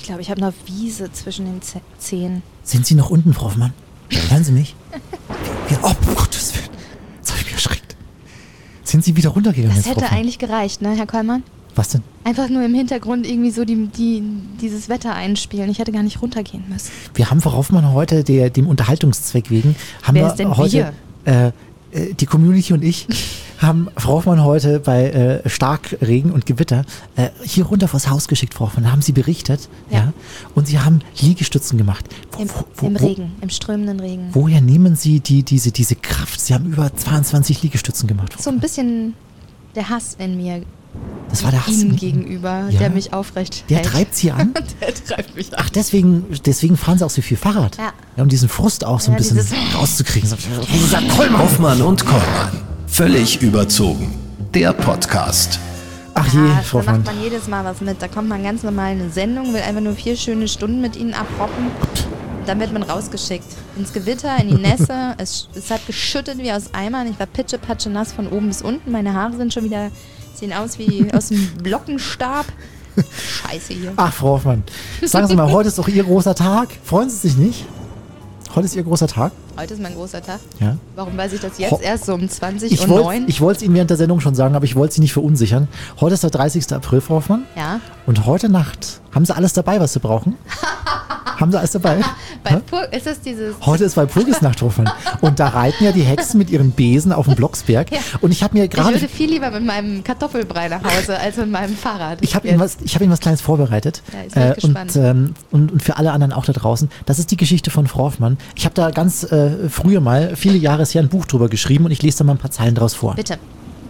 Ich glaube, ich habe noch Wiese zwischen den Zehen. Sind Sie noch unten, Frau Hoffmann? Hören Sie mich? Oh, Gottes Willen. Jetzt habe ich mich erschreckt. Sind Sie wieder runtergegangen? Das hätte eigentlich gereicht, ne, Herr Kollmann? Was denn? Einfach nur im Hintergrund irgendwie so dieses Wetter einspielen. Ich hätte gar nicht runtergehen müssen. Wir haben Frau Hoffmann heute, dem Unterhaltungszweck wegen, haben Wer wir ist denn heute, die Community und ich, haben Frau Hoffmann heute bei Starkregen und Gewitter hier runter vors Haus geschickt, Frau Hoffmann. Da haben Sie berichtet. Ja. Und Sie haben Liegestützen gemacht. Im Regen, im strömenden Regen. Woher nehmen Sie diese Kraft? Sie haben über 22 Liegestützen gemacht. So ein bisschen der Hass in mir. Das war der Hass Ihnen gegenüber, der mich aufrecht Der hält. treibt Sie an? Der treibt mich an. Ach, deswegen fahren Sie auch so viel Fahrrad. Ja. Um diesen Frust auch so ein bisschen rauszukriegen. So, Hoffmann und Kollmann. Völlig überzogen. Der Podcast. Ach je, Frau da macht Hoffmann. man jedes Mal was mit. Da kommt man ganz normal in eine Sendung, will einfach nur 4 schöne Stunden mit Ihnen abrocken. Dann wird man rausgeschickt. Ins Gewitter, in die Nässe. Es hat geschüttet wie aus Eimern. Ich war pitschepatsche nass von oben bis unten. Meine Haare sind schon wieder, sehen aus wie aus dem Blockenstab. Scheiße hier. Ach, Frau Hoffmann. Sagen Sie mal, heute ist doch Ihr großer Tag. Freuen Sie sich nicht? Heute ist Ihr großer Tag? Heute ist mein großer Tag. Ja. Warum weiß ich das jetzt erst so um 20:09? Ich wollte es Ihnen während der Sendung schon sagen, aber ich wollte Sie nicht verunsichern. Heute ist der 30. April, Frau Hoffmann. Ja. Und heute Nacht haben Sie alles dabei, was Sie brauchen? Haben Sie alles dabei? Ist das dieses... Heute ist Walpurgisnacht, Frau Hoffmann. Und da reiten ja die Hexen mit ihren Besen auf dem Blocksberg. Ja. Und ich habe mir gerade... Ich würde viel lieber mit meinem Kartoffelbrei nach Hause als mit meinem Fahrrad. Ich habe Ihnen was Kleines vorbereitet. Ja, ich bin gespannt. Und für alle anderen auch da draußen. Das ist die Geschichte von Frau Hoffmann. Ich habe da ganz früher mal, viele Jahre her, ein Buch drüber geschrieben und ich lese da mal ein paar Zeilen draus vor. Bitte.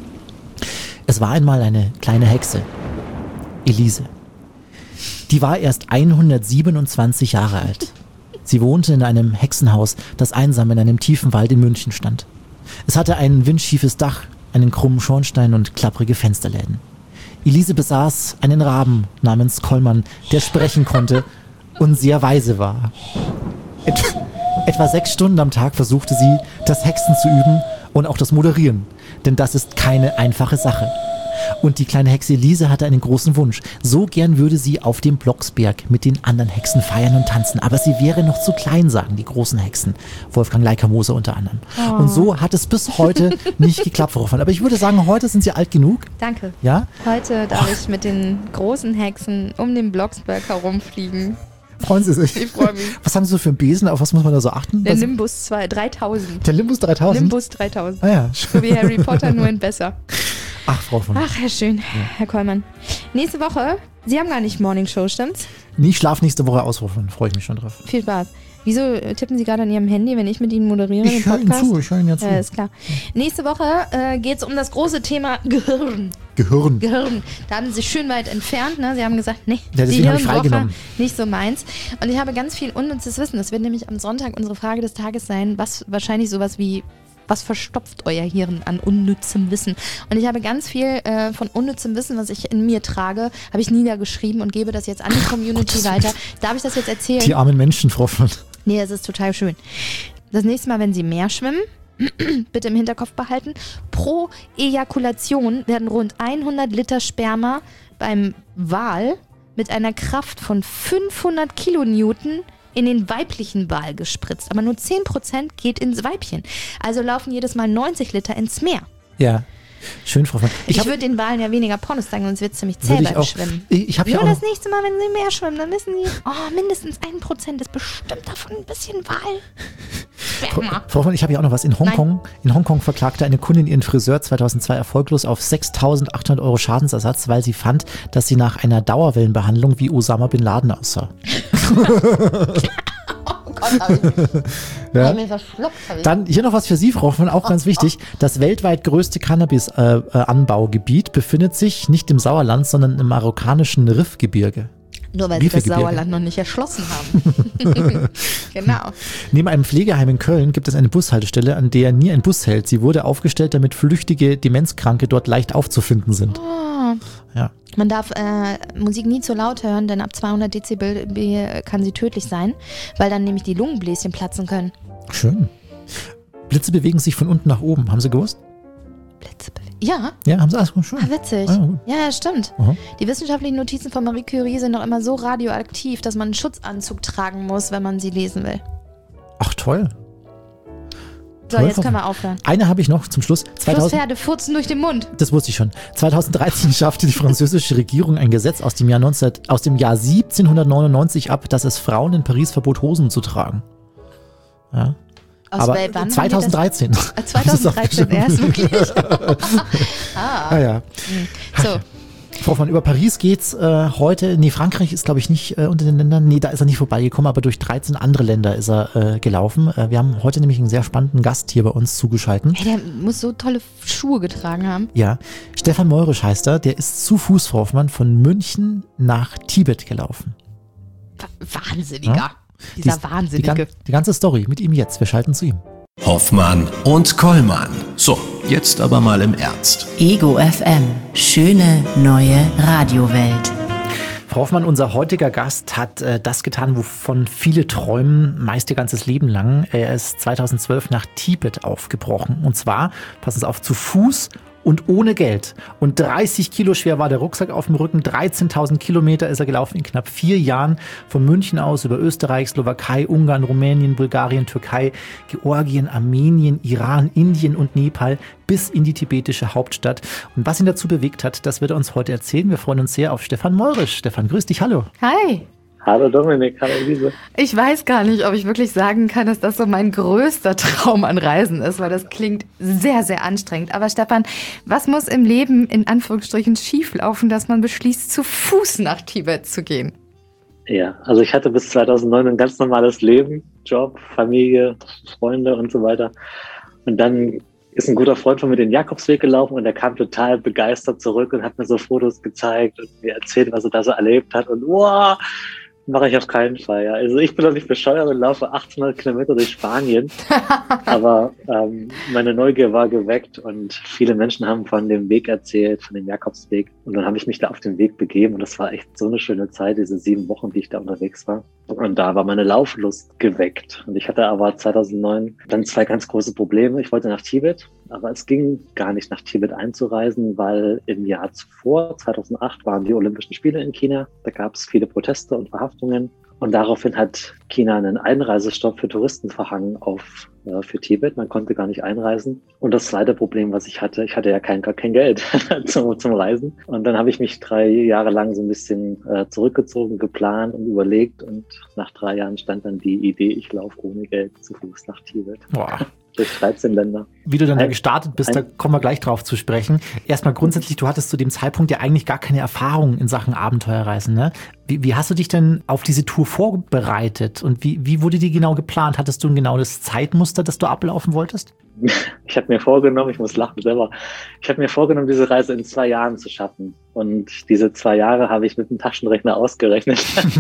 Es war einmal eine kleine Hexe, Elise. Die war erst 127 Jahre alt. Sie wohnte in einem Hexenhaus, das einsam in einem tiefen Wald in München stand. Es hatte ein windschiefes Dach, einen krummen Schornstein und klapprige Fensterläden. Elise besaß einen Raben namens Kollmann, der sprechen konnte und sehr weise war. Etwa 6 Stunden am Tag versuchte sie, das Hexen zu üben und auch das Moderieren. Denn das ist keine einfache Sache. Und die kleine Hexe Elise hatte einen großen Wunsch. So gern würde sie auf dem Blocksberg mit den anderen Hexen feiern und tanzen. Aber sie wäre noch zu klein, sagen die großen Hexen. Wolfgang Leica-Moser unter anderem. Oh. Und so hat es bis heute nicht geklappt, Frau Hoffmann. Aber ich würde sagen, heute sind Sie alt genug. Danke. Ja? Heute darf ich mit den großen Hexen um den Blocksberg herumfliegen. Freuen Sie sich? Ich freue mich. Was haben Sie so für einen Besen? Auf was muss man da so achten? Der Nimbus 3000. Der Nimbus 3000? Nimbus 3000. Ah ja. So wie Harry Potter, nur in besser. Ach, Frau Hoffmann. Ach, Herr Schön, ja. Herr Kollmann. Nächste Woche, Sie haben gar nicht Morning Show, stimmt's? Nee, ich schlafe nächste Woche aus, Frau Hoffmann. Freue ich mich schon drauf. Viel Spaß. Wieso tippen Sie gerade an Ihrem Handy, wenn ich mit Ihnen moderiere? Ich höre Ihnen zu, ja zu. Ja, ist klar. Nächste Woche geht es um das große Thema Gehirn. Gehirn. Da haben Sie sich schön weit entfernt. Ne? Sie haben gesagt, nee, ja, die Hirnwoche nicht so meins. Und ich habe ganz viel unnützes Wissen. Das wird nämlich am Sonntag unsere Frage des Tages sein, was wahrscheinlich sowas wie, was verstopft euer Hirn an unnützem Wissen? Und ich habe ganz viel von unnützem Wissen, was ich in mir trage, habe ich niedergeschrieben und gebe das jetzt an die Community weiter. Darf ich das jetzt erzählen? Die armen Menschen, Frau Hoffmann. Nee, das ist total schön. Das nächste Mal, wenn Sie mehr schwimmen, bitte im Hinterkopf behalten, pro Ejakulation werden rund 100 Liter Sperma beim Wal mit einer Kraft von 500 Kilonewton in den weiblichen Wal gespritzt. Aber nur 10% geht ins Weibchen. Also laufen jedes Mal 90 Liter ins Meer. Ja. Schön, Frau Hoffmann. Ich würde den Walen ja weniger Pornos zeigen, sonst wird es ziemlich zäh beim Schwimmen. Nur das nächste Mal, wenn Sie mehr schwimmen, dann wissen Sie, mindestens 1% ist bestimmt davon ein bisschen Wal. Frau Hoffmann, ich habe ja auch noch was. In Hongkong verklagte eine Kundin ihren Friseur 2002 erfolglos auf 6.800 € Schadensersatz, weil sie fand, dass sie nach einer Dauerwellenbehandlung wie Osama Bin Laden aussah. Oh Gott, habe ich mich verschluckt. Dann hier noch was für Sie, Frau Hoffmann, auch ganz wichtig. Das weltweit größte Cannabis-Anbaugebiet befindet sich nicht im Sauerland, sondern im marokkanischen Rifgebirge. Nur weil Sie das Sauerland noch nicht erschlossen haben. Genau. Neben einem Pflegeheim in Köln gibt es eine Bushaltestelle, an der nie ein Bus hält. Sie wurde aufgestellt, damit flüchtige Demenzkranke dort leicht aufzufinden sind. Oh. Ja. Man darf Musik nie zu laut hören, denn ab 200 Dezibel kann sie tödlich sein, weil dann nämlich die Lungenbläschen platzen können. Schön. Blitze bewegen sich von unten nach oben. Haben Sie gewusst? Blitze bewegen. Ja? Ja, haben sie alles schon. Ah, witzig. Ah, gut. Ja, stimmt. Aha. Die wissenschaftlichen Notizen von Marie Curie sind noch immer so radioaktiv, dass man einen Schutzanzug tragen muss, wenn man sie lesen will. Ach, toll. So, Toll, jetzt können wir aufhören. Eine habe ich noch zum Schluss. Flusspferde furzen durch den Mund. Das wusste ich schon. 2013 schaffte die französische Regierung ein Gesetz aus dem Jahr 1799 ab, dass es Frauen in Paris verbot, Hosen zu tragen. Ja. Aber wann 2013. 2013 erst wirklich. Ja. So, Frau Hoffmann, über Paris geht's heute. Nee, Frankreich ist, glaube ich, nicht unter den Ländern. Nee, da ist er nicht vorbeigekommen, aber durch 13 andere Länder ist er gelaufen. Wir haben heute nämlich einen sehr spannenden Gast hier bei uns zugeschaltet. hey, der muss so tolle Schuhe getragen haben. Ja, Stefan Meurisch heißt er. Der ist zu Fuß, Frau Hoffmann, von München nach Tibet gelaufen. Wahnsinniger. Ja? Dieser Wahnsinnige. Die ganze Story mit ihm jetzt. Wir schalten zu ihm. Hoffmann und Kollmann. So, jetzt aber mal im Ernst. Ego FM. Schöne neue Radiowelt. Frau Hoffmann, unser heutiger Gast hat das getan, wovon viele träumen, meist ihr ganzes Leben lang. Er ist 2012 nach Tibet aufgebrochen. Und zwar, passen Sie auf, zu Fuß und ohne Geld. Und 30 Kilo schwer war der Rucksack auf dem Rücken. 13.000 Kilometer ist er gelaufen in knapp 4 Jahren. Von München aus über Österreich, Slowakei, Ungarn, Rumänien, Bulgarien, Türkei, Georgien, Armenien, Iran, Indien und Nepal bis in die tibetische Hauptstadt. Und was ihn dazu bewegt hat, das wird er uns heute erzählen. Wir freuen uns sehr auf Stefan Meurisch. Stefan, grüß dich, hallo. Hi. Hallo Dominik, hallo Elise. Ich weiß gar nicht, ob ich wirklich sagen kann, dass das so mein größter Traum an Reisen ist, weil das klingt sehr, sehr anstrengend. Aber Stefan, was muss im Leben in Anführungsstrichen schieflaufen, dass man beschließt, zu Fuß nach Tibet zu gehen? Ja, also ich hatte bis 2009 ein ganz normales Leben, Job, Familie, Freunde und so weiter. Und dann ist ein guter Freund von mir den Jakobsweg gelaufen und der kam total begeistert zurück und hat mir so Fotos gezeigt und mir erzählt, was er da so erlebt hat. Und wow, mache ich auf keinen Fall. Ja. Also ich bin doch nicht bescheuert und laufe 800 Kilometer durch Spanien. Aber meine Neugier war geweckt und viele Menschen haben von dem Weg erzählt, von dem Jakobsweg. Und dann habe ich mich da auf den Weg begeben und das war echt so eine schöne Zeit, diese 7 Wochen, die ich da unterwegs war. Und da war meine Lauflust geweckt. Und ich hatte aber 2009 dann 2 ganz große Probleme. Ich wollte nach Tibet, aber es ging gar nicht, nach Tibet einzureisen, weil im Jahr zuvor, 2008, waren die Olympischen Spiele in China. Da gab es viele Proteste und Verhaftungen. Und daraufhin hat China einen Einreisestopp für Touristen verhangen für Tibet. Man konnte gar nicht einreisen. Und das zweite Problem, was ich hatte ja gar kein Geld zum Reisen. Und dann habe ich mich 3 Jahre lang so ein bisschen zurückgezogen, geplant und überlegt. Und nach 3 Jahren stand dann die Idee, ich laufe ohne Geld zu Fuß nach Tibet. Boah. Durch 13 Länder. Wie du dann da gestartet bist, da kommen wir gleich drauf zu sprechen. Erstmal grundsätzlich, du hattest zu dem Zeitpunkt ja eigentlich gar keine Erfahrung in Sachen Abenteuerreisen, ne? Wie hast du dich denn auf diese Tour vorbereitet und wie wurde die genau geplant? Hattest du ein genaues Zeitmuster, das du ablaufen wolltest? Ich habe mir vorgenommen, ich muss lachen selber, ich habe mir vorgenommen, diese Reise in 2 Jahren zu schaffen. Und diese 2 Jahre habe ich mit dem Taschenrechner ausgerechnet.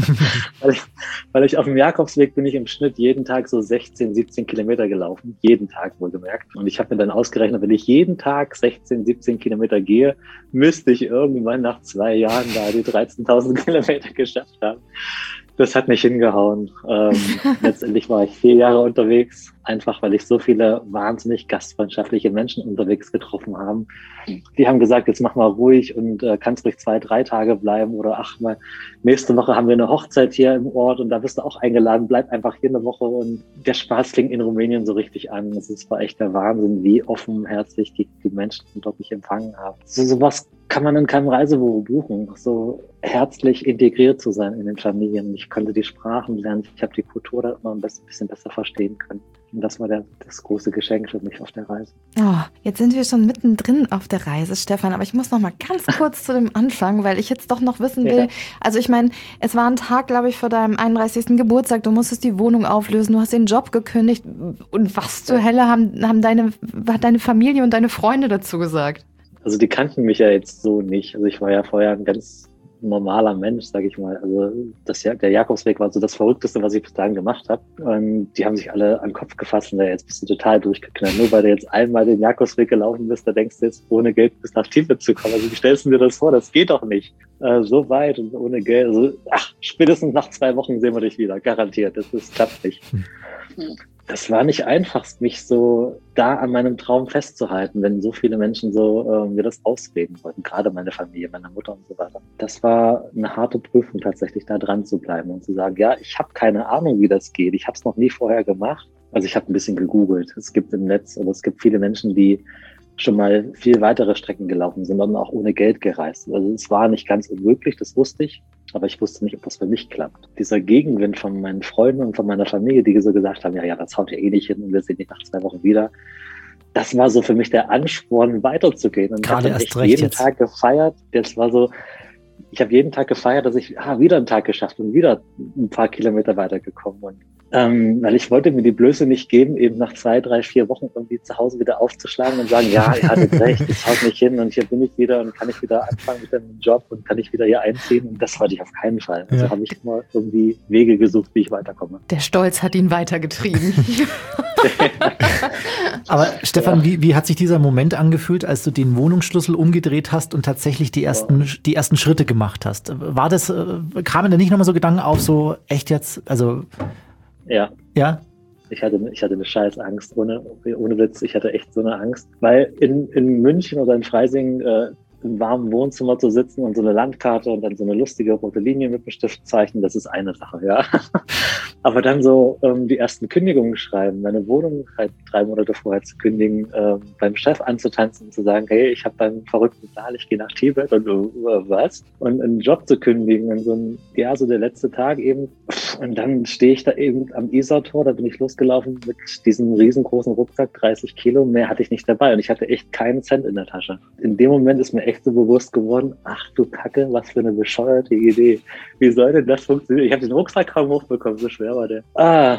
weil ich auf dem Jakobsweg bin ich im Schnitt jeden Tag so 16, 17 Kilometer gelaufen. Jeden Tag wohlgemerkt. Und ich habe mir dann ausgerechnet, wenn ich jeden Tag 16, 17 Kilometer gehe, müsste ich irgendwann nach 2 Jahren da die 13.000 Kilometer geschafft haben. Das hat nicht hingehauen. Letztendlich war ich 4 Jahre unterwegs, einfach weil ich so viele wahnsinnig gastfreundschaftliche Menschen unterwegs getroffen habe. Die haben gesagt, jetzt mach mal ruhig und kannst ruhig 2, 3 Tage bleiben oder mal nächste Woche haben wir eine Hochzeit hier im Ort und da bist du auch eingeladen, bleib einfach hier eine Woche. Und der Spaß fing in Rumänien so richtig an. Es war echt der Wahnsinn, wie offenherzig die Menschen dort mich empfangen haben. Sowas kann man in keinem Reisebüro buchen, so herzlich integriert zu sein in den Familien. Ich konnte die Sprachen lernen, ich habe die Kultur da immer ein bisschen besser verstehen können. Und das war das große Geschenk für mich auf der Reise. Oh, jetzt sind wir schon mittendrin auf der Reise, Stefan, aber ich muss noch mal ganz kurz zu dem Anfang, weil ich jetzt doch noch wissen will, also ich meine, es war ein Tag, glaube ich, vor deinem 31. Geburtstag, du musstest die Wohnung auflösen, du hast den Job gekündigt und was zur Hölle hat deine Familie und deine Freunde dazu gesagt? Also die kannten mich ja jetzt so nicht. Also ich war ja vorher ein ganz normaler Mensch, sage ich mal. Also der Jakobsweg war so das Verrückteste, was ich bis dahin gemacht habe. Und die haben sich alle an den Kopf gefasst und jetzt bist du total durchgeknallt. Nur weil du jetzt einmal den Jakobsweg gelaufen bist, da denkst du jetzt, ohne Geld bis nach Tibet zu kommen. Also wie stellst du dir das vor? Das geht doch nicht. So weit und ohne Geld. Also, spätestens nach 2 Wochen sehen wir dich wieder. Garantiert. Das klappt nicht. das war nicht einfach, mich so da an meinem Traum festzuhalten, wenn so viele Menschen so mir das ausreden wollten, gerade meine Familie, meine Mutter und so weiter. Das war eine harte Prüfung tatsächlich, da dran zu bleiben und zu sagen, ja, ich habe keine Ahnung, wie das geht. Ich habe es noch nie vorher gemacht. Also ich habe ein bisschen gegoogelt. Es gibt im Netz oder es gibt viele Menschen, die schon mal viel weitere Strecken gelaufen sind und auch ohne Geld gereist. Also es war nicht ganz unmöglich, das wusste ich. Aber ich wusste nicht, ob das für mich klappt. Dieser Gegenwind von meinen Freunden und von meiner Familie, die so gesagt haben, ja, das haut ja eh nicht hin und wir sehen dich nach 2 Wochen wieder. Das war so für mich der Ansporn, weiterzugehen. Und gerade ich habe erst recht jeden jetzt. Tag gefeiert. Das war so, ich habe jeden Tag gefeiert, dass ich wieder einen Tag geschafft und wieder ein paar Kilometer weitergekommen. Und weil ich wollte mir die Blöße nicht geben, eben nach 2, 3, 4 Wochen irgendwie zu Hause wieder aufzuschlagen und sagen, ja, ihr hattet recht, das haut nicht hin und hier bin ich wieder und kann ich wieder anfangen mit dem Job und kann ich wieder hier einziehen. Und das wollte ich auf keinen Fall. Also habe ich immer irgendwie Wege gesucht, wie ich weiterkomme. Der Stolz hat ihn weitergetrieben. Aber Stefan, wie hat sich dieser Moment angefühlt, als du den Wohnungsschlüssel umgedreht hast und tatsächlich die ersten Schritte gemacht hast? War das, kamen da nicht nochmal so Gedanken auf, so echt jetzt, also... Ja? Ich hatte eine scheiß Angst, ohne Witz, ich hatte echt so eine Angst. Weil in München oder in Freising im warmen Wohnzimmer zu sitzen und so eine Landkarte und dann so eine lustige rote Linie mit dem Stift zeichnen, das ist eine Sache, ja. Aber dann so die ersten Kündigungen schreiben, meine Wohnung halt 3 Monate vorher zu kündigen, beim Chef anzutanzen und zu sagen, hey, ich habe beim verrückten Plan, ich gehe nach Tibet und was? Und einen Job zu kündigen und so der letzte Tag eben. Und dann stehe ich da eben am Isartor, da bin ich losgelaufen mit diesem riesengroßen Rucksack, 30 Kilo, mehr hatte ich nicht dabei und ich hatte echt keinen Cent in der Tasche. In dem Moment ist mir echt so bewusst geworden, ach du Kacke, was für eine bescheuerte Idee. Wie soll denn das funktionieren? Ich habe den Rucksack kaum hochbekommen, so schwer war der.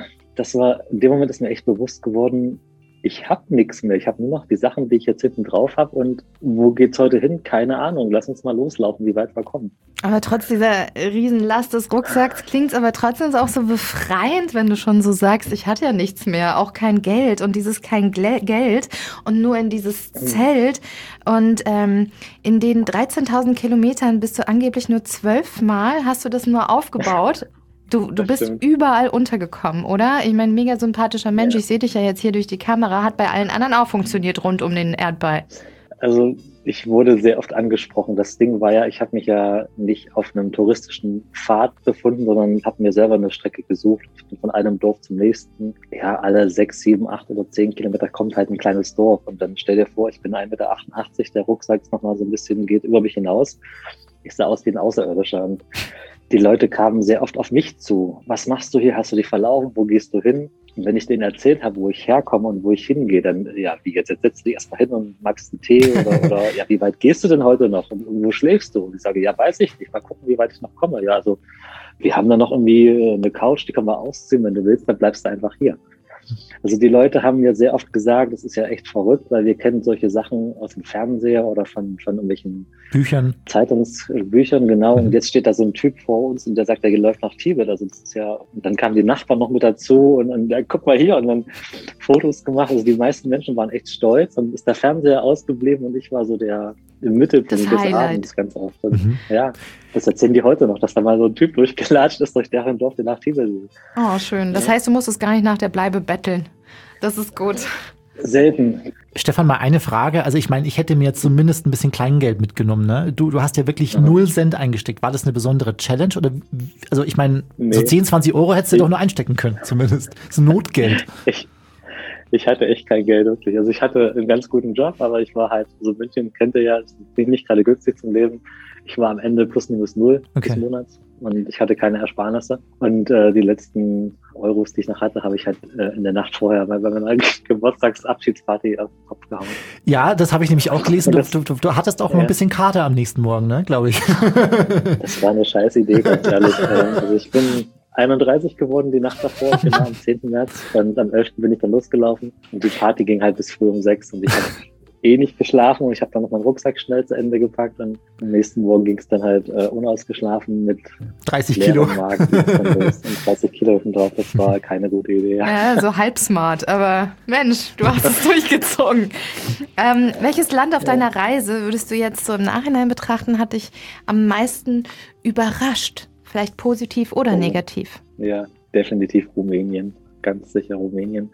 In dem Moment ist mir echt bewusst geworden, ich habe nichts mehr. Ich habe nur noch die Sachen, die ich jetzt hinten drauf habe. Und wo geht's heute hin? Keine Ahnung. Lass uns mal loslaufen, wie weit wir kommen. Aber trotz dieser Riesenlast des Rucksacks klingt es aber trotzdem auch so befreiend, wenn du schon so sagst, ich hatte ja nichts mehr, auch kein Geld und dieses kein Geld und nur in dieses Zelt. Und in den 13.000 Kilometern bist du angeblich nur 12 Mal, hast du das nur aufgebaut. Du bist überall untergekommen, oder? Ich meine, mega sympathischer Mensch. Ja. Ich sehe dich ja jetzt hier durch die Kamera. Hat bei allen anderen auch funktioniert rund um den Erdball. Also ich wurde sehr oft angesprochen. Das Ding war ja, ich habe mich ja nicht auf einem touristischen Pfad befunden, sondern habe mir selber eine Strecke gesucht. Ich bin von einem Dorf zum nächsten. Ja, alle 6, 7, 8 oder 10 Kilometer kommt halt ein kleines Dorf. Und dann stell dir vor, ich bin 1,88 Meter, der Rucksack ist nochmal so ein bisschen, geht über mich hinaus. Ich sah aus wie ein Außerirdischer. Und die Leute kamen sehr oft auf mich zu. Was machst du hier? Hast du dich verlaufen? Wo gehst du hin? Und wenn ich denen erzählt habe, wo ich herkomme und wo ich hingehe, dann, ja, wie jetzt setzt du dich erstmal hin und magst einen Tee oder ja, wie weit gehst du denn heute noch? Und wo schläfst du? Und ich sage, ja, weiß ich nicht. Mal gucken, wie weit ich noch komme. Ja, also, wir haben da noch irgendwie eine Couch, die können wir ausziehen. Wenn du willst, dann bleibst du einfach hier. Also die Leute haben mir sehr oft gesagt, das ist ja echt verrückt, weil wir kennen solche Sachen aus dem Fernseher oder von irgendwelchen Büchern, Zeitungsbüchern, genau. Und jetzt steht da so ein Typ vor uns und der sagt, der läuft nach Tibet. Also das ist ja, und dann kamen die Nachbarn noch mit dazu und ja, guck mal hier und dann Fotos gemacht. Also die meisten Menschen waren echt stolz und ist der Fernseher ausgeblieben und ich war so der im Mittelpunkt des Abends ganz oft. Und, ja, das erzählen die heute noch, dass da mal so ein Typ durchgelatscht ist durch deren Dorf, der nach Tibet ist. Oh, schön. Das heißt, du musstest gar nicht nach der Bleibe betteln. Das ist gut. Selten. Stefan, mal eine Frage. Also ich meine, ich hätte mir jetzt zumindest ein bisschen Kleingeld mitgetnommen. Ne? Du hast ja wirklich 0 Cent eingesteckt. War das eine besondere Challenge? Oder, also ich meine, so 10, 20 Euro hättest du doch nur einstecken können, zumindest. So Notgeld. Ich hatte echt kein Geld, wirklich. Also ich hatte einen ganz guten Job, aber ich war halt, so München kennt ihr ja, bin nicht gerade günstig zum Leben. Ich war am Ende plus minus 0 des Monats und ich hatte keine Ersparnisse. Und die letzten Euros, die ich noch hatte, habe ich halt in der Nacht vorher bei meiner Geburtstagsabschiedsparty auf den Kopf gehauen. Ja, das habe ich nämlich auch gelesen. Du hattest auch mal ein bisschen Kater am nächsten Morgen, ne, glaube ich. Das war eine scheiß Idee, ganz ehrlich. Also ich bin 31 geworden die Nacht davor, genau am 10. März. Und am 11. bin ich dann losgelaufen. Und die Party ging halt bis früh um 6 und ich habe nicht geschlafen und ich habe dann noch meinen Rucksack schnell zu Ende gepackt und am nächsten Morgen ging es dann halt unausgeschlafen mit 30 Kilo Magen und 30 Kilo drauf. Das war keine gute Idee. Ja, so halb smart, aber Mensch, du hast es durchgezogen. Welches Land auf deiner Reise würdest du jetzt so im Nachhinein betrachten, hat dich am meisten überrascht? Vielleicht positiv oder negativ? Ja, definitiv Rumänien. ganz sicher Rumänien.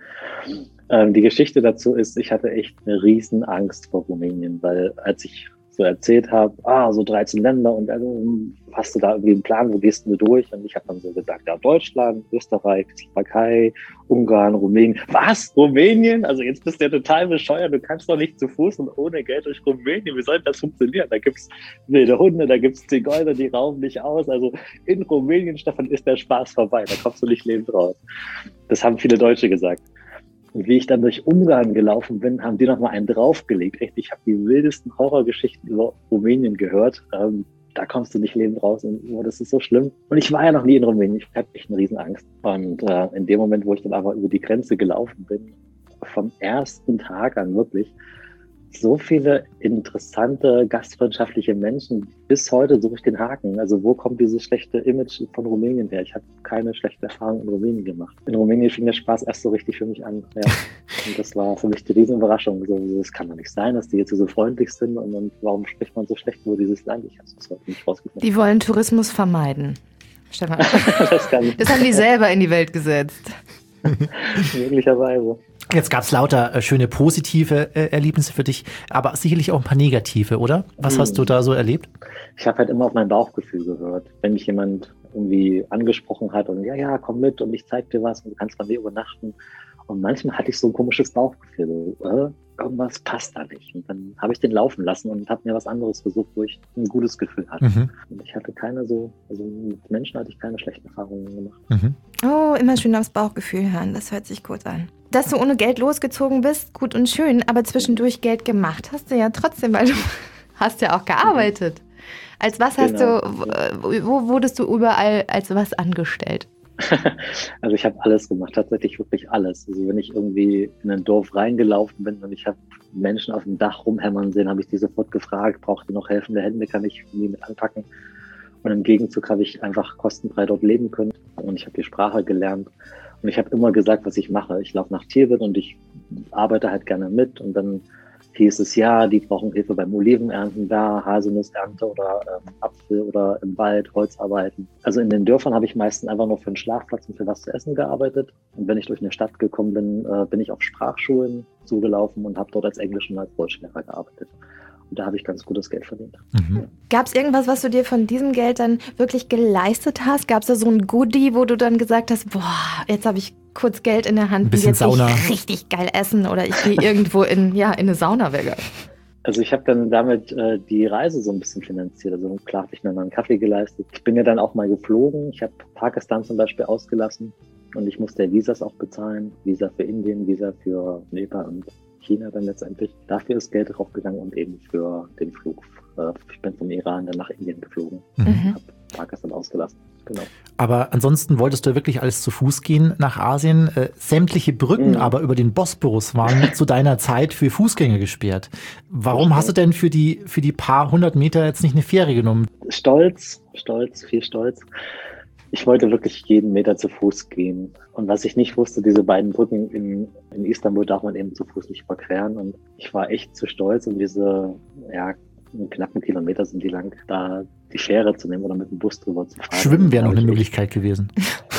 Die Geschichte dazu ist, ich hatte echt eine riesen Angst vor Rumänien, weil als ich so erzählt habe, so 13 Länder und hast du da irgendwie einen Plan, wo gehst du durch? Und ich habe dann so gesagt, ja, Deutschland, Österreich, Slowakei, Ungarn, Rumänien. Was? Rumänien? Also jetzt bist du ja total bescheuert, du kannst doch nicht zu Fuß und ohne Geld durch Rumänien. Wie soll das funktionieren? Da gibt's wilde Hunde, da gibt's Zigeuner, die rauben dich aus. Also in Rumänien, Stefan, ist der Spaß vorbei, da kommst du nicht lebend raus. Das haben viele Deutsche gesagt. Und wie ich dann durch Ungarn gelaufen bin, haben die noch mal einen draufgelegt. Echt, ich habe die wildesten Horrorgeschichten über Rumänien gehört. Da kommst du nicht lebend raus und das ist so schlimm. Und ich war ja noch nie in Rumänien. Ich hatte echt eine Riesenangst. Und in dem Moment, wo ich dann aber über die Grenze gelaufen bin, vom ersten Tag an wirklich, so viele interessante, gastfreundschaftliche Menschen. Bis heute suche ich den Haken. Also wo kommt dieses schlechte Image von Rumänien her? Ich habe keine schlechte Erfahrung in Rumänien gemacht. In Rumänien fing der Spaß erst so richtig für mich an. Ja. Und das war für mich die Riesenüberraschung. So, das kann doch nicht sein, dass die jetzt so freundlich sind. Und warum spricht man so schlecht über dieses Land? Ich habe es heute nicht rausgefunden. Die wollen Tourismus vermeiden, Stefan. Das haben die selber in die Welt gesetzt. Möglicherweise. Jetzt gab es lauter schöne positive Erlebnisse für dich, aber sicherlich auch ein paar negative, oder? Was hast du da so erlebt? Ich habe halt immer auf mein Bauchgefühl gehört. Wenn mich jemand irgendwie angesprochen hat und ja, komm mit und ich zeig dir was und du kannst bei mir übernachten. Und manchmal hatte ich so ein komisches Bauchgefühl. So, irgendwas passt da nicht. Und dann habe ich den laufen lassen und habe mir was anderes gesucht, wo ich ein gutes Gefühl hatte. Mhm. Und ich hatte also mit Menschen hatte ich keine schlechten Erfahrungen gemacht. Mhm. Oh, immer schön aufs Bauchgefühl hören. Das hört sich gut an. Dass du ohne Geld losgezogen bist, gut und schön, aber zwischendurch Geld gemacht hast du ja trotzdem, weil du hast ja auch gearbeitet. Als was hast du, wo wurdest du überall als was angestellt? Also ich habe alles gemacht, tatsächlich wirklich alles. Also wenn ich irgendwie in ein Dorf reingelaufen bin und ich habe Menschen auf dem Dach rumhämmern sehen, habe ich die sofort gefragt, braucht ihr noch helfende Hände, kann ich irgendwie mit anpacken? Und im Gegenzug habe ich einfach kostenfrei dort leben können und ich habe die Sprache gelernt. Und ich habe immer gesagt, was ich mache. Ich laufe nach Tierwirt und ich arbeite halt gerne mit. Und dann hieß es, ja, die brauchen Hilfe beim Olivenernten da, Haselnussernte oder Apfel oder im Wald, Holzarbeiten. Also in den Dörfern habe ich meistens einfach nur für einen Schlafplatz und für was zu essen gearbeitet. Und wenn ich durch eine Stadt gekommen bin, bin ich auf Sprachschulen zugelaufen und habe dort als Englisch- und als Deutschlehrer gearbeitet. Und da habe ich ganz gutes Geld verdient. Mhm. Ja. Gab es irgendwas, was du dir von diesem Geld dann wirklich geleistet hast? Gab es da so ein Goodie, wo du dann gesagt hast, boah, jetzt habe ich kurz Geld in der Hand, ein bisschen jetzt Sauna. Gehe ich richtig geil essen oder ich gehe irgendwo in eine Sauna weg. Also ich habe dann damit die Reise so ein bisschen finanziert. Also klar habe ich mir mal einen Kaffee geleistet. Ich bin ja dann auch mal geflogen. Ich habe Pakistan zum Beispiel ausgelassen und ich musste ja Visas auch bezahlen. Visa für Indien, Visa für Nepal und China dann letztendlich. Dafür ist Geld draufgegangen und eben für den Flug. Ich bin vom Iran dann nach Indien geflogen. Habe Pakistan ausgelassen. Genau. Aber ansonsten wolltest du wirklich alles zu Fuß gehen nach Asien. Sämtliche Brücken aber über den Bosporus waren zu deiner Zeit für Fußgänger gesperrt. Warum hast du denn für die paar 100 Meter jetzt nicht eine Fähre genommen? Stolz, viel Stolz. Ich wollte wirklich jeden Meter zu Fuß gehen. Und was ich nicht wusste, diese beiden Brücken in Istanbul darf man eben zu Fuß nicht überqueren. Und ich war echt zu stolz, um diese, einen knappen Kilometer sind die lang, da die Fähre zu nehmen oder mit dem Bus drüber zu fahren. Schwimmen wäre noch eine Möglichkeit gewesen.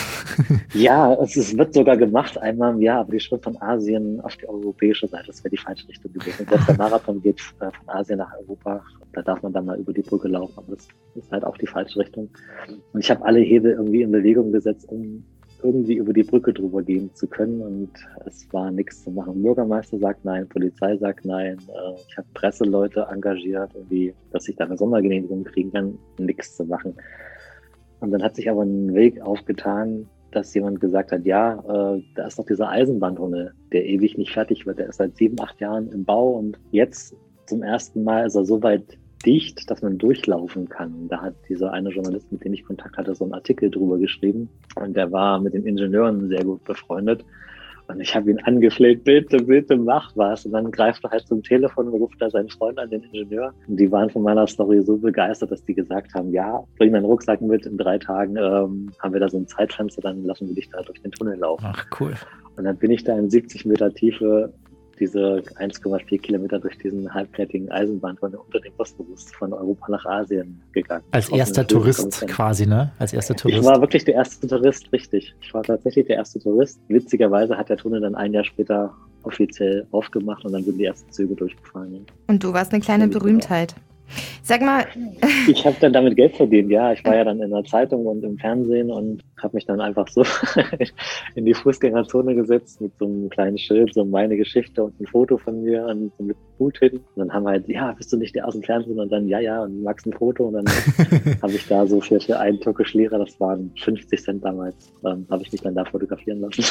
Ja, es wird sogar gemacht einmal im Jahr, aber die Schritt von Asien auf die europäische Seite, das wäre die falsche Richtung gewesen. Selbst der Marathon geht von Asien nach Europa, da darf man dann mal über die Brücke laufen, aber das ist halt auch die falsche Richtung. Und ich habe alle Hebel irgendwie in Bewegung gesetzt, um irgendwie über die Brücke drüber gehen zu können und es war nichts zu machen. Bürgermeister sagt nein, Polizei sagt nein, ich habe Presseleute engagiert, irgendwie, dass ich da eine Sondergenehmigung kriegen kann, nichts zu machen. Und dann hat sich aber ein Weg aufgetan, dass jemand gesagt hat, ja, da ist doch dieser Eisenbahntunnel, der ewig nicht fertig wird. Der ist seit 7, 8 Jahren im Bau und jetzt zum ersten Mal ist er so weit dicht, dass man durchlaufen kann. Da hat dieser eine Journalist, mit dem ich Kontakt hatte, so einen Artikel drüber geschrieben und der war mit den Ingenieuren sehr gut befreundet. Und ich habe ihn angefleht, bitte mach was. Und dann greift er halt zum Telefon und ruft da seinen Freund an, den Ingenieur. Und die waren von meiner Story so begeistert, dass die gesagt haben, ja, bring deinen Rucksack mit, in 3 Tagen haben wir da so ein Zeitfenster, dann lassen wir dich da durch den Tunnel laufen. Ach, cool. Und dann bin ich da in 70 Meter Tiefe diese 1,4 Kilometer durch diesen halbfertigen Eisenbahntunnel unter dem Bosporus von Europa nach Asien gegangen. Als erster Tourist quasi, ne? Als erster Tourist. Ich war wirklich der erste Tourist, richtig. Ich war tatsächlich der erste Tourist. Witzigerweise hat der Tunnel dann ein Jahr später offiziell aufgemacht und dann sind die ersten Züge durchgefahren. Und du warst eine kleine Berühmtheit. Sag mal. Ich habe dann damit Geld verdient, ja. Ich war ja dann in der Zeitung und im Fernsehen und habe mich dann einfach so in die Fußgängerzone gesetzt mit so einem kleinen Schild, so meine Geschichte und ein Foto von mir und so mit Hut hin. Und dann haben wir halt, ja, bist du nicht der aus dem Fernsehen? Und dann, ja, und magst ein Foto? Und dann habe ich da so für einen türkisch Lira, das waren 50 Cent damals, habe ich mich dann da fotografieren lassen.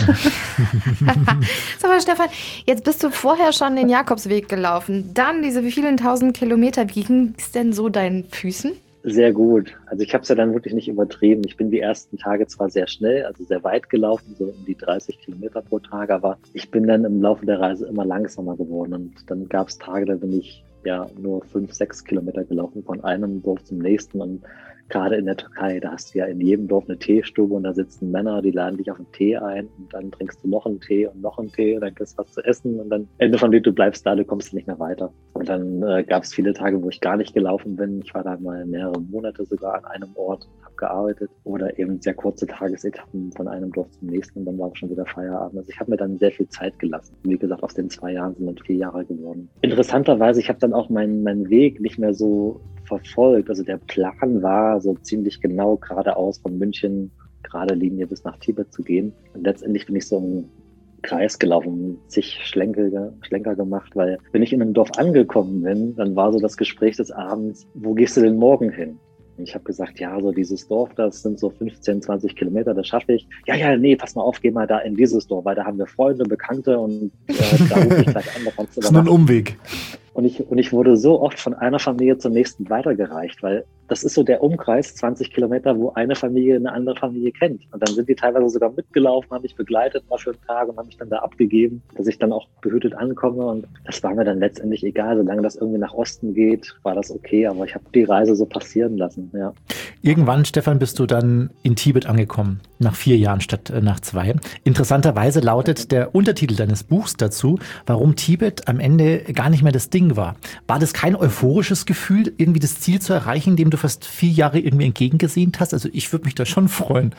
Sag mal, Stefan, jetzt bist du vorher schon den Jakobsweg gelaufen, dann diese vielen 1000 Kilometer. Wie ging es denn so deinen Füßen? Sehr gut. Also ich habe es ja dann wirklich nicht übertrieben. Ich bin die ersten Tage zwar sehr schnell, also sehr weit gelaufen, so um die 30 Kilometer pro Tag, aber ich bin dann im Laufe der Reise immer langsamer geworden. Und dann gab es Tage, da bin ich ja nur 5, 6 Kilometer gelaufen von einem Dorf zum nächsten. Und gerade in der Türkei, da hast du ja in jedem Dorf eine Teestube und da sitzen Männer, die laden dich auf einen Tee ein und dann trinkst du noch einen Tee und noch einen Tee und dann kriegst du was zu essen und dann Ende von dem, du bleibst da, du kommst nicht mehr weiter. Und dann gab es viele Tage, wo ich gar nicht gelaufen bin. Ich war da mal mehrere Monate sogar an einem Ort und habe gearbeitet oder eben sehr kurze Tagesetappen von einem Dorf zum nächsten und dann war auch schon wieder Feierabend. Also ich habe mir dann sehr viel Zeit gelassen. Wie gesagt, aus den 2 Jahren sind dann 4 Jahre geworden. Interessanterweise, ich habe dann auch meinen Weg nicht mehr so verfolgt. Also der Plan war, so ziemlich genau geradeaus von München, gerade Linie bis nach Tibet zu gehen. Und letztendlich bin ich so im Kreis gelaufen, zig Schlenker gemacht, weil wenn ich in einem Dorf angekommen bin, dann war so das Gespräch des Abends, wo gehst du denn morgen hin? Und ich habe gesagt, ja, so dieses Dorf, das sind so 15, 20 Kilometer, das schaffe ich. Ja, nee, pass mal auf, geh mal da in dieses Dorf, weil da haben wir Freunde, Bekannte und da rufe ich gleich an. Da kannst du das ist nur ein Umweg. Und ich wurde so oft von einer Familie zur nächsten weitergereicht, weil das ist so der Umkreis, 20 Kilometer, wo eine Familie eine andere Familie kennt. Und dann sind die teilweise sogar mitgelaufen, haben mich begleitet mal für einen Tag und haben mich dann da abgegeben, dass ich dann auch behütet ankomme. Und das war mir dann letztendlich egal. Solange das irgendwie nach Osten geht, war das okay. Aber ich habe die Reise so passieren lassen, ja. Irgendwann, Stefan, bist du dann in Tibet angekommen, nach 4 Jahren statt nach 2. Interessanterweise lautet der Untertitel deines Buchs dazu, warum Tibet am Ende gar nicht mehr das Ding war. War das kein euphorisches Gefühl, irgendwie das Ziel zu erreichen, dem du fast 4 Jahre irgendwie entgegengesehnt hast? Also ich würde mich da schon freuen.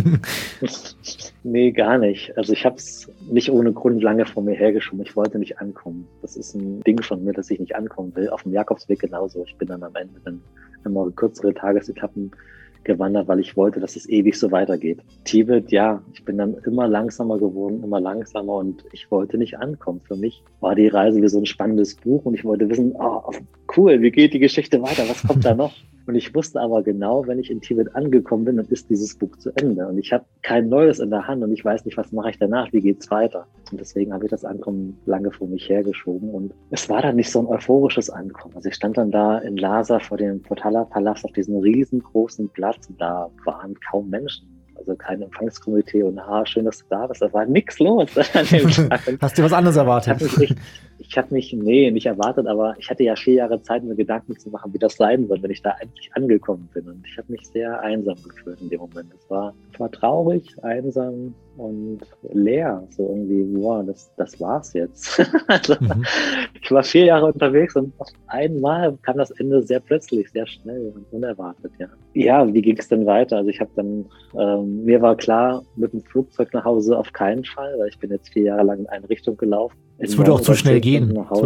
Nee, gar nicht. Also ich habe es nicht ohne Grund lange vor mir hergeschoben. Ich wollte nicht ankommen. Das ist ein Ding von mir, dass ich nicht ankommen will. Auf dem Jakobsweg genauso. Ich bin dann am Ende dann immer kürzere Tagesetappen gewandert, weil ich wollte, dass es ewig so weitergeht. Tibet, ja, ich bin dann immer langsamer geworden, immer langsamer und ich wollte nicht ankommen. Für mich war die Reise wie so ein spannendes Buch und ich wollte wissen, cool, wie geht die Geschichte weiter, was kommt da noch? Und ich wusste aber genau, wenn ich in Tibet angekommen bin, dann ist dieses Buch zu Ende. Und ich habe kein Neues in der Hand und ich weiß nicht, was mache ich danach, wie geht's weiter. Und deswegen habe ich das Ankommen lange vor mich hergeschoben. Und es war dann nicht so ein euphorisches Ankommen. Also ich stand dann da in Lhasa vor dem Potala-Palast auf diesem riesengroßen Platz und da waren kaum Menschen. Also kein Empfangskomitee und schön, dass du da bist. Da war nichts los an dem Tag. Hast du was anderes erwartet? Ich habe mich nicht erwartet, aber ich hatte ja 4 Jahre Zeit, mir Gedanken zu machen, wie das sein wird, wenn ich da endlich angekommen bin. Und ich habe mich sehr einsam gefühlt in dem Moment. Es war traurig, einsam und leer. So irgendwie, wow, das war's jetzt. Also, ich war 4 Jahre unterwegs und auf einmal kam das Ende sehr plötzlich, sehr schnell und unerwartet, ja. Ja, wie ging es denn weiter? Also ich habe dann, mir war klar, mit dem Flugzeug nach Hause auf keinen Fall, weil ich bin jetzt 4 Jahre lang in eine Richtung gelaufen. Es würde auch zu schnell gehen. Das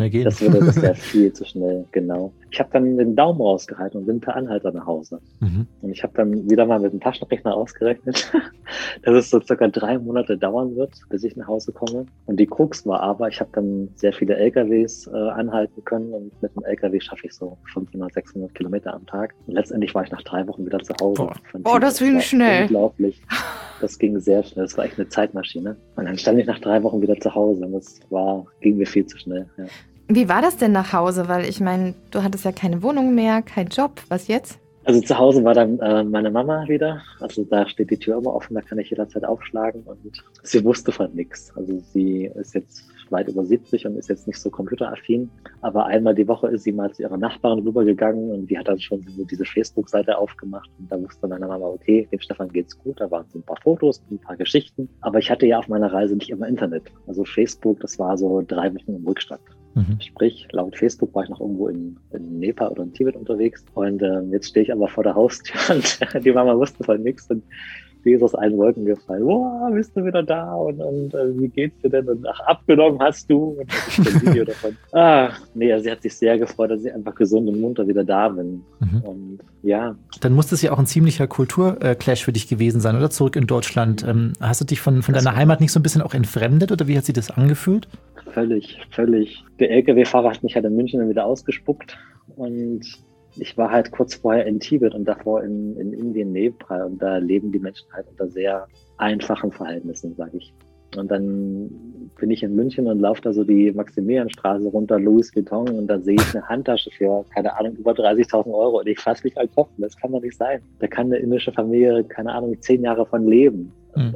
wäre viel zu schnell, genau. Ich habe dann den Daumen rausgehalten und bin per Anhalter nach Hause. Und ich habe dann wieder mal mit dem Taschenrechner ausgerechnet, dass es so circa 3 Monate dauern wird, bis ich nach Hause komme. Und die Krux war aber, ich habe dann sehr viele LKWs anhalten können und mit dem LKW schaffe ich so 500, 600 Kilometer am Tag. Und letztendlich war ich nach 3 Wochen wieder zu Hause. Das ging schnell. Unglaublich. Das ging sehr schnell. Das war echt eine Zeitmaschine. Und dann stand ich nach 3 Wochen wieder zu Hause. Und das ging mir viel zu schnell. Ja. Wie war das denn nach Hause? Weil ich meine, du hattest ja keine Wohnung mehr, keinen Job. Was jetzt? Also zu Hause war dann meine Mama wieder. Also da steht die Tür immer offen, da kann ich jederzeit aufschlagen. Und sie wusste von nichts. Also sie ist jetzt weit über 70 und ist jetzt nicht so computeraffin. Aber einmal die Woche ist sie mal zu ihrer Nachbarin rübergegangen und die hat dann schon so diese Facebook-Seite aufgemacht. Und da wusste meine Mama, okay, dem Stefan geht's gut. Da waren so ein paar Fotos, ein paar Geschichten. Aber ich hatte ja auf meiner Reise nicht immer Internet. Also Facebook, das war so 3 Wochen im Rückstand. Sprich, laut Facebook war ich noch irgendwo in Nepal oder in Tibet unterwegs. Und jetzt stehe ich aber vor der Haustür und die Mama wusste von nichts. Und die ist aus allen Wolken gefallen. Wow, bist du wieder da? Und wie geht's dir denn? Und ach, abgenommen hast du? Und das ist ein Video davon. Sie hat sich sehr gefreut, dass ich einfach gesund und munter wieder da bin. Und ja. Dann muss das ja auch ein ziemlicher Kulturclash für dich gewesen sein, oder? Zurück in Deutschland. Hast du dich von deiner Heimat nicht so ein bisschen auch entfremdet, oder wie hat sich das angefühlt? Völlig. Der LKW-Fahrer hat mich halt in München dann wieder ausgespuckt und ich war halt kurz vorher in Tibet und davor in Indien, Nepal, und da leben die Menschen halt unter sehr einfachen Verhältnissen, sage ich. Und dann bin ich in München und laufe da so die Maximilianstraße runter, Louis Vuitton, und da sehe ich eine Handtasche für, keine Ahnung, über 30.000 Euro und ich fasse mich an den Kopf. Das kann doch nicht sein. Da kann eine indische Familie, keine Ahnung, 10 Jahre von leben.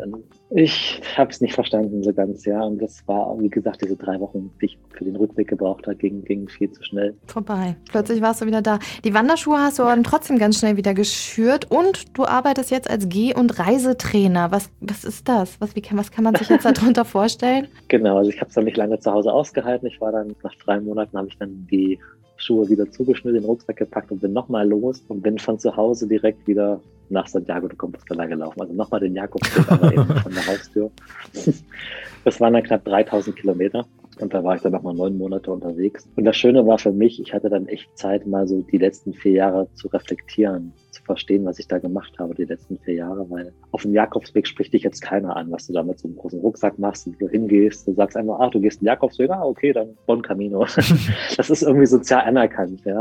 Ich habe es nicht verstanden so ganz, ja. Und das war, wie gesagt, diese 3 Wochen, die ich für den Rückweg gebraucht habe, ging viel zu schnell. Vorbei. Plötzlich warst du wieder da. Die Wanderschuhe hast du dann trotzdem ganz schnell wieder geschürt und du arbeitest jetzt als Geh- und Reisetrainer. Was ist das? Was kann man sich jetzt darunter vorstellen? Genau, also ich habe es dann nicht lange zu Hause ausgehalten. Ich war dann, nach 3 Monaten habe ich dann die Schuhe wieder zugeschnürt, den Rucksack gepackt und bin nochmal los und bin von zu Hause direkt wieder nach Santiago de Compostela gelaufen. Also nochmal den Jakobsweg, aber eben von der Haustür. Das waren dann knapp 3000 Kilometer und da war ich dann nochmal 9 Monate unterwegs. Und das Schöne war für mich, ich hatte dann echt Zeit, mal so die letzten 4 Jahre zu reflektieren, zu verstehen, was ich da gemacht habe, die letzten 4 Jahre, weil auf dem Jakobsweg spricht dich jetzt keiner an, was du da mit so einem großen Rucksack machst und du hingehst. Du sagst einfach, du gehst den Jakobsweg, okay, dann Bon Camino. Das ist irgendwie sozial anerkannt, ja.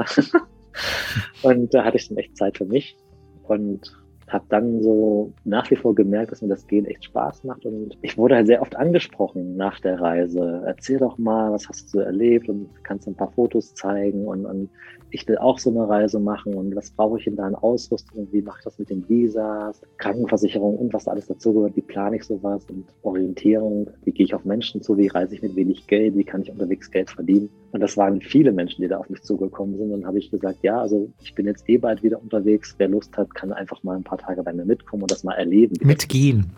Und da hatte ich dann echt Zeit für mich und habe dann so nach wie vor gemerkt, dass mir das Gehen echt Spaß macht. Und ich wurde halt sehr oft angesprochen nach der Reise. Erzähl doch mal, was hast du so erlebt und kannst ein paar Fotos zeigen und ich will auch so eine Reise machen und was brauche ich denn da an Ausrüstung, wie mache ich das mit den Visas, Krankenversicherung und was da alles dazugehört, wie plane ich sowas und Orientierung, wie gehe ich auf Menschen zu, wie reise ich mit wenig Geld, wie kann ich unterwegs Geld verdienen. Und das waren viele Menschen, die da auf mich zugekommen sind. Und dann habe ich gesagt, ja, also ich bin jetzt bald wieder unterwegs, wer Lust hat, kann einfach mal ein paar Tage bei mir mitkommen und das mal erleben. Mitgehen.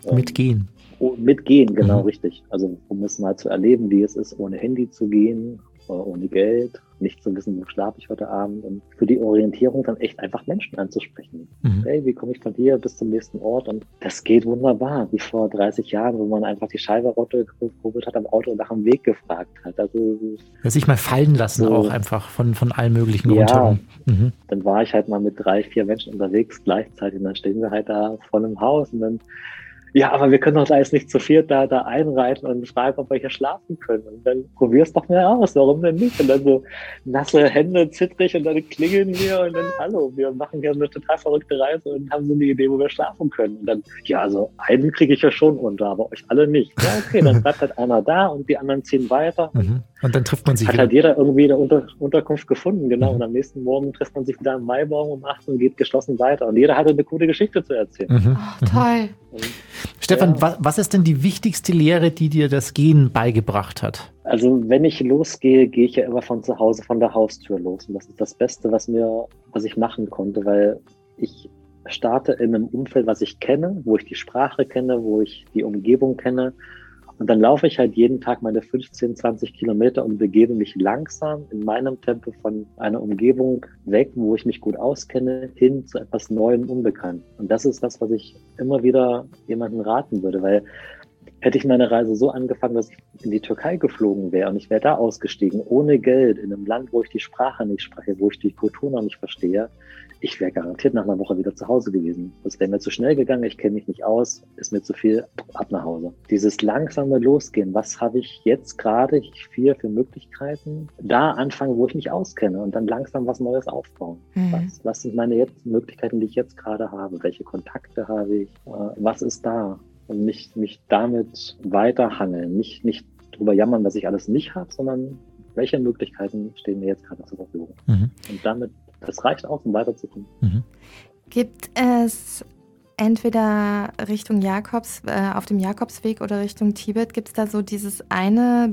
Mitgehen, genau, richtig. Also um es mal zu erleben, wie es ist, ohne Handy zu gehen, ohne Geld, nicht zu wissen, wo schlafe ich heute Abend und für die Orientierung dann echt einfach Menschen anzusprechen. Hey, wie komme ich von hier bis zum nächsten Ort? Und das geht wunderbar, wie vor 30 Jahren, wo man einfach die Scheibe runtergekurbelt hat am Auto und nach dem Weg gefragt hat. Also sich mal fallen lassen so, auch einfach von allen möglichen Rundherum. Dann war ich halt mal mit 3, 4 Menschen unterwegs gleichzeitig und dann stehen wir halt da vor einem Haus und dann ja, aber wir können doch da jetzt nicht zu viert da einreiten und fragen, ob wir hier schlafen können. Und dann probier's doch mal aus, warum denn nicht? Und dann so nasse Hände, zittrig und dann klingeln wir und dann, hallo, wir machen hier eine total verrückte Reise und haben so eine Idee, wo wir schlafen können. Und dann, ja, also einen kriege ich ja schon unter, aber euch alle nicht. Ja, okay, dann bleibt halt einer da und die anderen ziehen weiter. Und dann trifft man sich wieder. Hat halt jeder irgendwie eine Unterkunft gefunden, genau. Und am nächsten Morgen trifft man sich wieder am Maibaum um 8 und geht geschlossen weiter. Und jeder hatte eine coole Geschichte zu erzählen. Toll. Stefan, was ist denn die wichtigste Lehre, die dir das Gehen beigebracht hat? Also wenn ich losgehe, gehe ich ja immer von zu Hause, von der Haustür los. Und das ist das Beste, was ich machen konnte, weil ich starte in einem Umfeld, was ich kenne, wo ich die Sprache kenne, wo ich die Umgebung kenne. Und dann laufe ich halt jeden Tag meine 15, 20 Kilometer und begebe mich langsam in meinem Tempo von einer Umgebung weg, wo ich mich gut auskenne, hin zu etwas Neuem, Unbekanntem. Und das ist das, was ich immer wieder jemandem raten würde, weil hätte ich meine Reise so angefangen, dass ich in die Türkei geflogen wäre und ich wäre da ausgestiegen, ohne Geld, in einem Land, wo ich die Sprache nicht spreche, wo ich die Kultur noch nicht verstehe, ich wäre garantiert nach einer Woche wieder zu Hause gewesen. Das wäre mir zu schnell gegangen, ich kenne mich nicht aus, ist mir zu viel, ab nach Hause. Dieses langsame Losgehen, was habe ich jetzt gerade für Möglichkeiten? Da anfangen, wo ich mich auskenne und dann langsam was Neues aufbauen. Was sind meine Möglichkeiten, die ich jetzt gerade habe? Welche Kontakte habe ich? Was ist da? Und mich damit weiterhangeln, nicht drüber jammern, dass ich alles nicht habe, sondern welche Möglichkeiten stehen mir jetzt gerade zur Verfügung. Und damit, das reicht auch, um weiterzukommen. Gibt es entweder Richtung auf dem Jakobsweg oder Richtung Tibet, gibt es da so dieses eine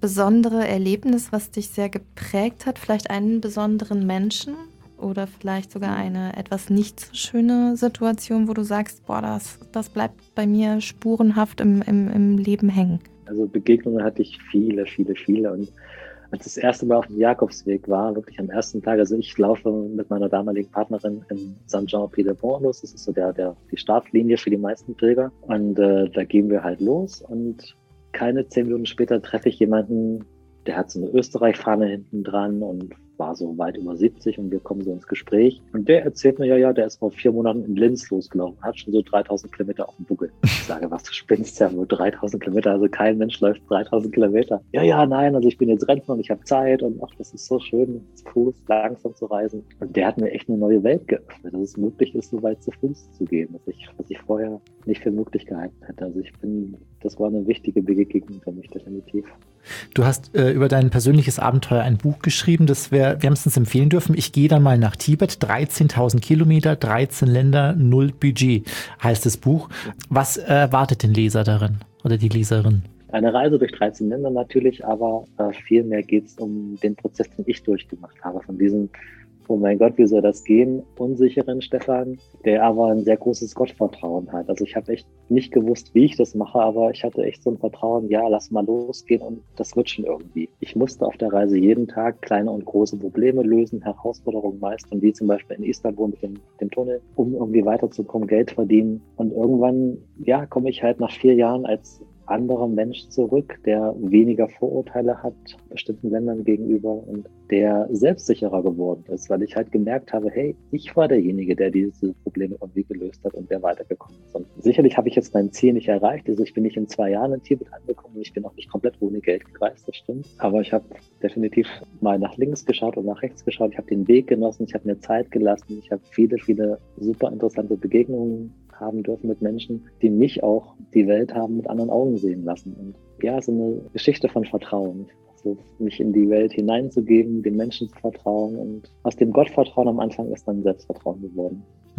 besondere Erlebnis, was dich sehr geprägt hat? Vielleicht einen besonderen Menschen? Oder vielleicht sogar eine etwas nicht so schöne Situation, wo du sagst, boah, das bleibt bei mir spurenhaft im Leben hängen? Also Begegnungen hatte ich viele. Und als das erste Mal auf dem Jakobsweg war, wirklich am ersten Tag, also ich laufe mit meiner damaligen Partnerin in Saint-Jean-Pied-de-Pont los, das ist so die Startlinie für die meisten Pilger. Und da gehen wir halt los und keine 10 Minuten später treffe ich jemanden, der hat so eine Österreich-Fahne hinten dran und war so weit über 70 und wir kommen so ins Gespräch. Und der erzählt mir, ja, der ist vor 4 Monaten in Linz losgelaufen, hat schon so 3000 Kilometer auf dem Buckel. Ich sage, was, du spinnst ja, nur 3000 Kilometer, also kein Mensch läuft 3000 Kilometer. Ja, nein, also ich bin jetzt Rentner und ich habe Zeit und ach, das ist so schön, zu Fuß langsam zu reisen. Und der hat mir echt eine neue Welt geöffnet, dass es möglich ist, so weit zu Fuß zu gehen, was ich vorher nicht für möglich gehalten hätte. Also das war eine wichtige Begegnung für mich, definitiv. Du hast über dein persönliches Abenteuer ein Buch geschrieben, das wir wärmstens empfehlen dürfen. Ich gehe dann mal nach Tibet, 13.000 Kilometer, 13 Länder, 0 Budget, heißt das Buch. Was erwartet den Leser darin oder die Leserin? Eine Reise durch 13 Länder natürlich, aber viel mehr geht es um den Prozess, den ich durchgemacht habe, von diesem oh mein Gott, wie soll das gehen? Unsicheren Stefan, der aber ein sehr großes Gottvertrauen hat. Also ich habe echt nicht gewusst, wie ich das mache, aber ich hatte echt so ein Vertrauen, ja, lass mal losgehen und das wird schon irgendwie. Ich musste auf der Reise jeden Tag kleine und große Probleme lösen, Herausforderungen meistern, wie zum Beispiel in Istanbul mit dem Tunnel, um irgendwie weiterzukommen, Geld verdienen. Und irgendwann, ja, komme ich halt nach 4 Jahren als anderer Mensch zurück, der weniger Vorurteile hat bestimmten Ländern gegenüber und der selbstsicherer geworden ist, weil ich halt gemerkt habe, hey, ich war derjenige, der diese Probleme irgendwie gelöst hat und der weitergekommen ist. Und sicherlich habe ich jetzt mein Ziel nicht erreicht, also ich bin nicht in 2 Jahren in Tibet angekommen und ich bin auch nicht komplett ohne Geld gereist, das stimmt. Aber ich habe definitiv mal nach links geschaut und nach rechts geschaut, ich habe den Weg genossen, ich habe mir Zeit gelassen, ich habe viele super interessante Begegnungen haben dürfen mit Menschen, die mich auch die Welt haben mit anderen Augen sehen lassen. Und ja, so eine Geschichte von Vertrauen. Also mich in die Welt hineinzugeben, den Menschen zu vertrauen. Und aus dem Gottvertrauen am Anfang ist dann Selbstvertrauen geworden.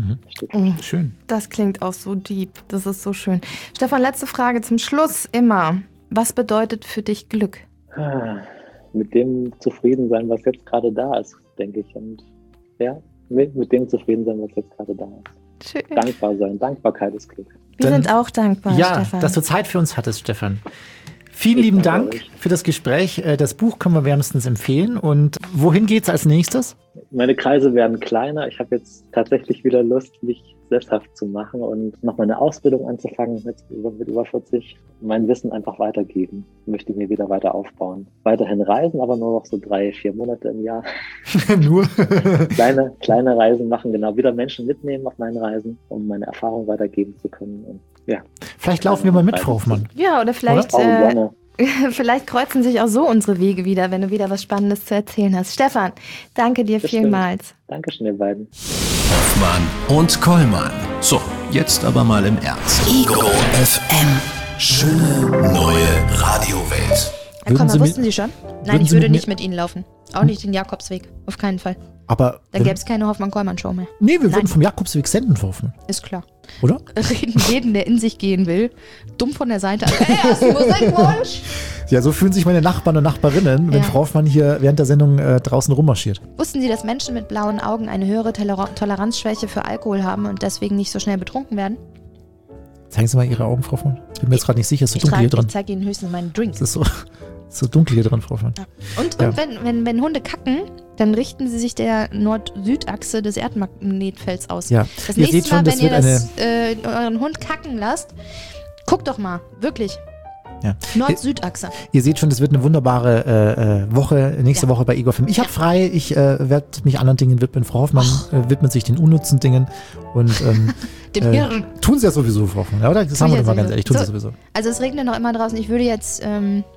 Schön. Das klingt auch so deep. Das ist so schön. Stefan, letzte Frage zum Schluss immer. Was bedeutet für dich Glück? Mit dem zufrieden sein, was jetzt gerade da ist, denke ich. Und ja, mit dem zufrieden sein, was jetzt gerade da ist. Schön. Dankbar sein. Dankbarkeit ist Glück. Wir sind auch dankbar, ja, Stefan. dass du Zeit für uns hattest, Stefan. Vielen lieben Dank für das Gespräch. Das Buch können wir wärmstens empfehlen. Und wohin geht's als nächstes? Meine Kreise werden kleiner. Ich habe jetzt tatsächlich wieder Lust, mich sesshaft zu machen und noch meine Ausbildung anzufangen mit über 40. Mein Wissen einfach weitergeben. Möchte mir wieder weiter aufbauen. Weiterhin reisen, aber nur noch so 3-4 Monate im Jahr. Nur? kleine Reisen machen, genau. Wieder Menschen mitnehmen auf meinen Reisen, um meine Erfahrung weitergeben zu können. Und, ja. Vielleicht laufen wir mal mit, Frau Hoffmann. Ja, oder vielleicht... Gerne. Vielleicht kreuzen sich auch so unsere Wege wieder, wenn du wieder was Spannendes zu erzählen hast. Stefan, danke dir vielmals. Dankeschön, ihr beiden. Hoffmann und Kollmann. So, jetzt aber mal im Ernst. Ego FM. Schöne neue Radiowelt. Herr Kollmann, wussten Sie schon? Nein, ich würde nicht mit Ihnen laufen. Auch nicht den Jakobsweg. Auf keinen Fall. Aber dann gäbe es keine Hoffmann-Kollmann-Show mehr. Nee, wir würden vom Jakobsweg senden, Frau Hoffmann. Ist klar. Oder? Reden jeden, der in sich gehen will, dumm von der Seite an. Hey, hast du Musikwunsch? Ja, so fühlen sich meine Nachbarn und Nachbarinnen, wenn Frau Hoffmann hier während der Sendung draußen rummarschiert. Wussten Sie, dass Menschen mit blauen Augen eine höhere Toleranzschwäche für Alkohol haben und deswegen nicht so schnell betrunken werden? Zeigen Sie mal Ihre Augen, Frau Hoffmann. Ich bin mir jetzt gerade nicht sicher, es ist so dunkel hier drin. Ich zeige Ihnen höchstens meinen Drink. Es ist so dunkel hier drin, Frau Hoffmann. Ja. Und wenn Hunde kacken, dann richten sie sich der Nord-Süd-Achse des Erdmagnetfelds aus. Ja. Das nächste Mal, wenn ihr euren Hund kacken lasst, guckt doch mal, wirklich. Ja. Nord-Süd-Achse. Ihr seht schon, das wird eine wunderbare Woche, nächste Woche bei Ego FM. Ich habe frei, ich werde mich anderen Dingen widmen. Frau Hoffmann widmet sich den unnützen Dingen und dem Hirn. Tun sie ja sowieso, Frau Hoffmann, oder? Das sagen wir doch mal ganz ehrlich, tun sie sowieso. Also es regnet noch immer draußen. Ich würde jetzt,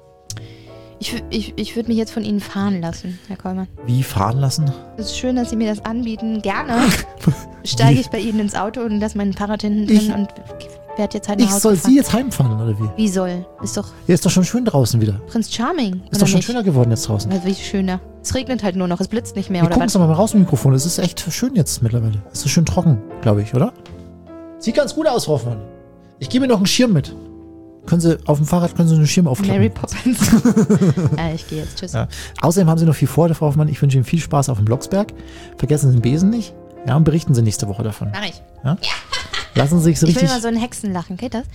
ich würde mich jetzt von Ihnen fahren lassen, Herr Kollmann. Wie fahren lassen? Es ist schön, dass Sie mir das anbieten. Gerne steige ich bei Ihnen ins Auto und lasse mein Fahrrad hinten drin und werde jetzt halt nach Hause Ich soll gefahren. Sie jetzt heimfahren, oder wie? Wie soll? Ist doch schon schön draußen wieder. Prinz Charming. Ist doch schon schöner geworden jetzt draußen. Also wie schöner. Es regnet halt nur noch, es blitzt nicht mehr. Wir gucken uns doch mal raus im Mikrofon. Es ist echt schön jetzt mittlerweile. Es ist schön trocken, glaube ich, oder? Sieht ganz gut aus, Frau Hoffmann. Ich gebe mir noch einen Schirm mit. können Sie auf dem Fahrrad einen Schirm aufklappen. Mary Poppins. Ja, ich gehe jetzt. Tschüss. Ja. Außerdem haben Sie noch viel vor, Frau Hoffmann. Ich wünsche Ihnen viel Spaß auf dem Blocksberg. Vergessen Sie den Besen nicht. Ja, und berichten Sie nächste Woche davon. Mach ich. Ja? Lassen Sie sich so Ich will richtig... mal so ein Hexenlachen. Geht das?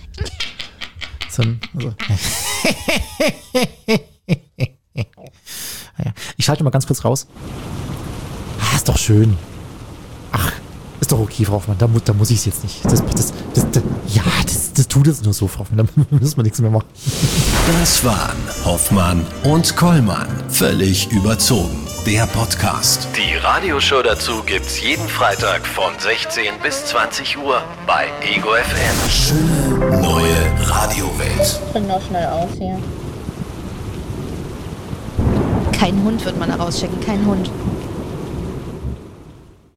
Ja. Ich schalte mal ganz kurz raus. Ist doch schön. Ach, ist doch okay, Frau Hoffmann. Da muss ich es jetzt nicht. Das tut es nur so, Frau Hoffmann. Da müssen wir nichts mehr machen. Das waren Hoffmann und Kollmann. Völlig überzogen. Der Podcast. Die Radioshow dazu gibt's jeden Freitag von 16 bis 20 Uhr bei Ego FM. Schöne neue Radiowelt. Bring doch schnell aus hier. Kein Hund wird man da rauschecken. Kein Hund.